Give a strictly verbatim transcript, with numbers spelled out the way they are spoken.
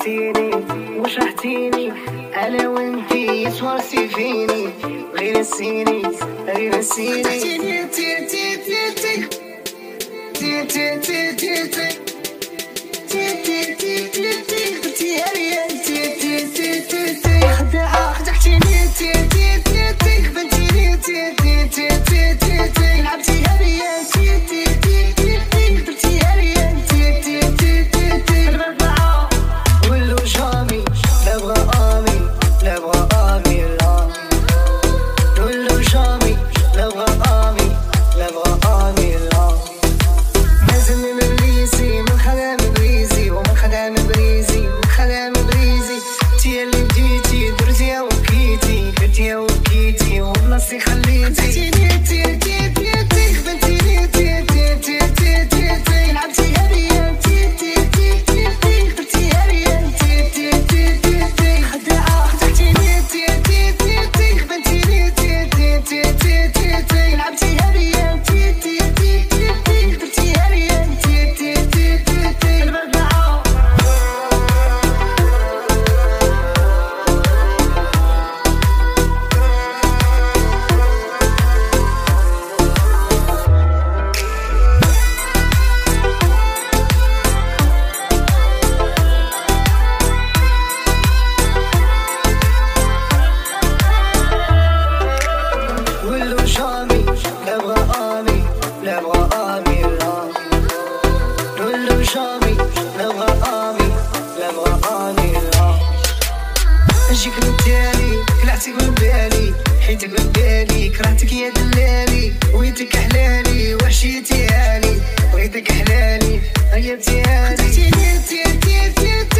عطيتيني وشرحتيني انا وانتي سوارتي فيني غير نسيني غير نسيني تي تي تي تي تي تي تي تي تي تي تي تي تي تي قلتي عليا تي تي تي تي تي خداعة خدعتيني تي تي تي تي خبنتيني تي تي تي تي تي تي لعبتي عليا تي تي تي تي تي قدرتي عليا تي تي تي تي تي الربعة ولو جامي لا بغا امي لا بغا امي لا ولو جامي لا بغا امي لا بغا امي لا نازلني من ريسي من خدام بريزي ومن خدام بريزي من خدام بريزي تي اللي بديتي درتيها وبكيتي درتيها وبكيتي وبلاصتي خليتي تي تي تي تي تي خبنتيني تي تي تي تي تي تي لعبتي عليا تي تي تي تي تي درتي عليا تي تي تي تي تي خداعة خدعتيني تي تي تي تي خبنتيني تي تي تي تي تي تي لعبتي عليا تي تي تي تي تي درتي عليا تي تي تي تي تي الربعة ولو جامي لا بغا امي لا بغا امي لا ولو جامي لا بغا امي لا بغا امي لا نجيك من تالي كلعتك من بالي حيتك من بالي كرهتك يا دلالي ويتك حلالي وحشيتي هالي ويتك حلالي غيبتي هالي تي تي تي تي